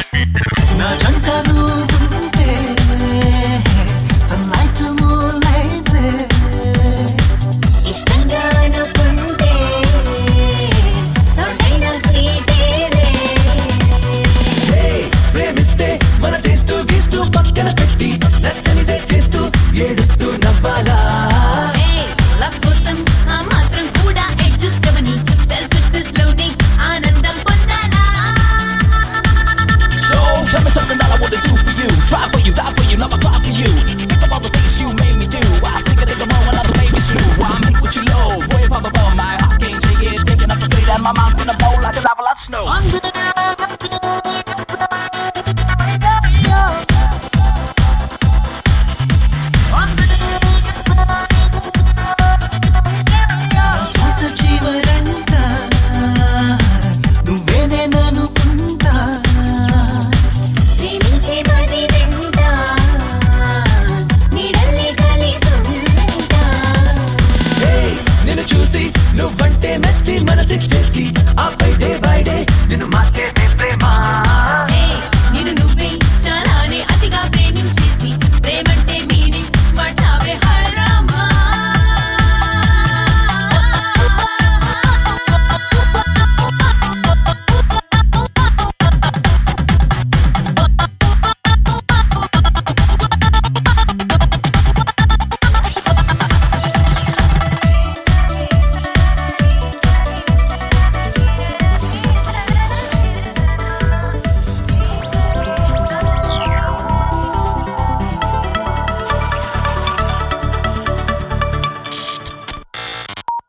నా జంట నువ్వుంటే సన్లైట్ మూలైట్ ఇష్టంగా అనుకుంటే సొంతైన స్వీటేలే ప్రేమిస్తే మన టేస్ట్ గీస్తూ పక్కన పెట్టి నచ్చనిదే చేస్తూ ఏడుస్తూ నవ్వాలా లవ్ కోసం ఆ మాత్రం కూడా అడ్జస్ట్ అవని సెల్ఫిష్నెస్ లోని ఆనందం పొందాలా So tell me something that I wanna do for you. Try for you, die for you, never cry for you. Think about the things you made me do. I sing it in the moment, another baby's true. I make what you love, way above my heart can't take it. Thinking of the day that my mind's gonna blow like a lava snow.